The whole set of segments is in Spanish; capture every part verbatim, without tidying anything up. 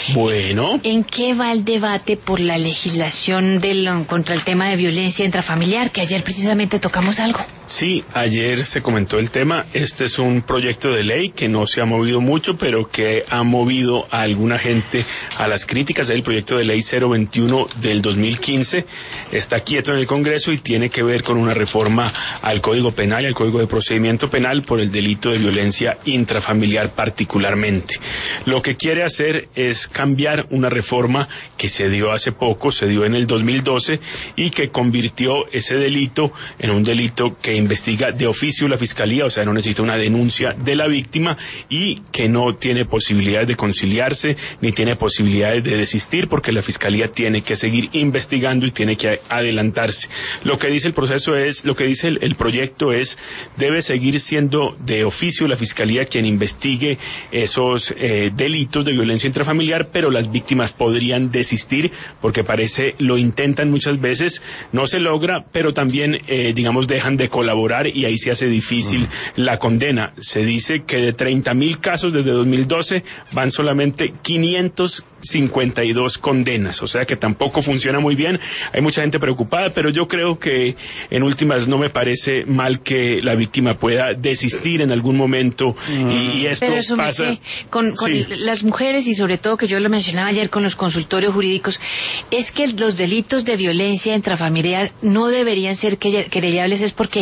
Bueno. ¿En qué va el debate por la legislación del, contra el tema de violencia intrafamiliar, que ayer precisamente tocamos algo? Sí, ayer se comentó el tema. Este es un proyecto de ley que no se ha movido mucho, pero que ha movido a alguna gente a las críticas. El proyecto de ley cero veintiuno del dos mil quince está quieto en el Congreso y tiene que ver con una reforma al Código Penal y al Código de Procedimiento Penal por el delito de violencia intrafamiliar particularmente. Lo que quiere hacer es cambiar una reforma que se dio hace poco, se dio en el dos mil doce, y que convirtió ese delito en un delito que investiga de oficio la Fiscalía, o sea, no necesita una denuncia de la víctima, y que no tiene posibilidades de conciliarse, ni tiene posibilidades de desistir, porque la Fiscalía tiene que seguir investigando y tiene que adelantarse. Lo que dice el proceso es, lo que dice el, el proyecto es, debe seguir siendo de oficio la Fiscalía quien investigue esos eh, delitos de violencia intrafamiliar, pero las víctimas podrían desistir, porque parece, lo intentan muchas veces, no se logra, pero también, eh, digamos, dejan de colaborar y ahí se hace difícil uh-huh. la condena. Se dice que de treinta mil casos desde dos mil doce van solamente quinientas cincuenta y dos condenas, o sea que tampoco funciona muy bien. Hay mucha gente preocupada, pero yo creo que en últimas no me parece mal que la víctima pueda desistir en algún momento uh-huh. y, y esto pero eso pasa me sé, con, con sí. las mujeres, y sobre todo que yo lo mencionaba ayer con los consultorios jurídicos, es que los delitos de violencia intrafamiliar no deberían ser querellables, es porque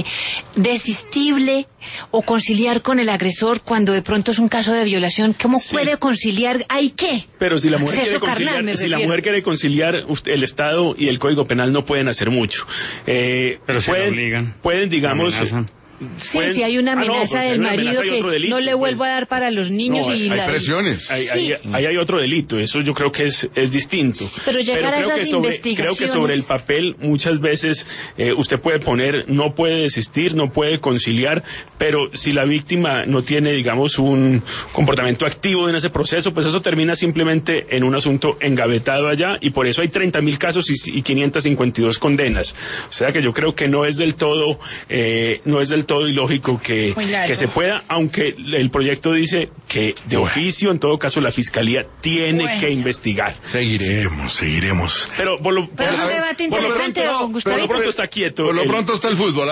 desistible o conciliar con el agresor cuando de pronto es un caso de violación, ¿cómo sí. puede conciliar? ¿Hay qué? Pero si la mujer quiere conciliar, carnal, si la mujer quiere conciliar, usted, el Estado y el Código Penal no pueden hacer mucho. Eh, pero pueden, se obligan. Pueden, digamos. Sí, si sí, hay una amenaza ah, no, pues del marido que delito, no le vuelvo pues, a dar para los niños no, y hay la... presiones. Ahí sí. hay, hay, hay otro delito, eso yo creo que es, es distinto. Sí, pero llegar pero a esas que sobre, investigaciones... Creo que sobre el papel muchas veces eh, usted puede poner, no puede desistir, no puede conciliar, pero si la víctima no tiene, digamos, un comportamiento activo en ese proceso, pues eso termina simplemente en un asunto engavetado allá, y por eso hay treinta mil casos y, y quinientas cincuenta y dos condenas. O sea que yo creo que no es del todo, eh, no es del todo ilógico que, que se pueda, aunque el proyecto dice que de bueno. oficio, en todo caso, la Fiscalía tiene bueno. que investigar. Seguiremos, seguiremos. Pero por lo, pero por, un debate por interesante, lo pronto, don Gustavito. Por lo pronto está quieto. Por lo el, pronto está el fútbol.